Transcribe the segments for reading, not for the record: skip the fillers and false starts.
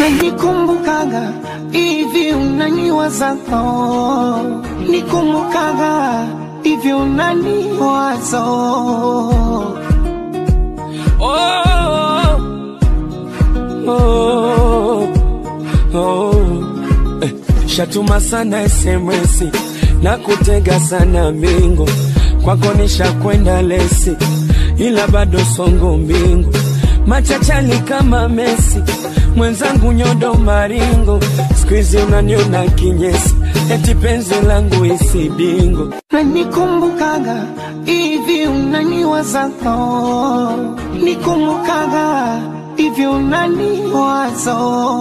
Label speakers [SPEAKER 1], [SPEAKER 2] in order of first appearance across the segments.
[SPEAKER 1] Nikumbukaga hivi unaniwaza, nikumbukaga hivi unaniwaza.
[SPEAKER 2] Shatuma sana SMS na kutega sana mingo, kwako nishakwenda lesi ila bado songo mbingu. Machachali kama Messi, mwenzangu nyodo maringo, squeeze unaniona kinyesi, eti penzi langu isidingo.
[SPEAKER 1] Nikumbukaga hivi unaniwaza, nikumbukaga hivi unaniwaza.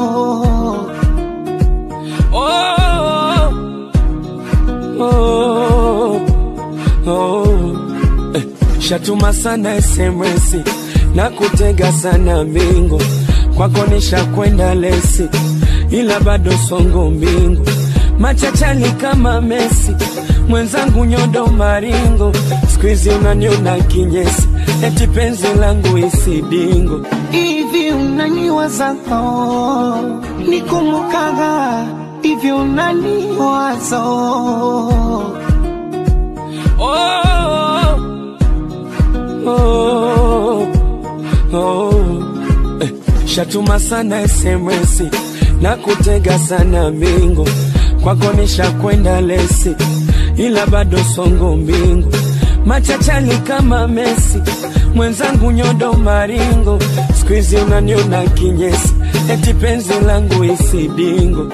[SPEAKER 2] Shatuma sana SMS na kutega sana mingo, kwako nishakwenda lesi ila bado songo mbingu. Machachali kama Messi, mwenzangu nyodo maringo, squeeze unaniona kinyesi, eti penzi langu isidingo.
[SPEAKER 1] Hivi unaniwaza, nikumbukaga hivi unaniwaza.
[SPEAKER 2] Shatuma sana SMS na kutega sana mingo, kwako nishakwenda lesi ila bado songo mbingu. Machachali kama Messi, mwenzangu nyodo maringo, squeeze unaniona kinyesi, eti penzi langu isidingo.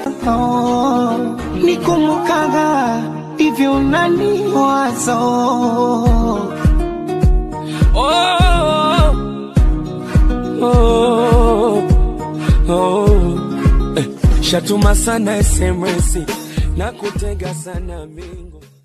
[SPEAKER 1] Nikumbukaga hivi unaniwaza.
[SPEAKER 2] Shatuma sana SMS na kutega sana mingo.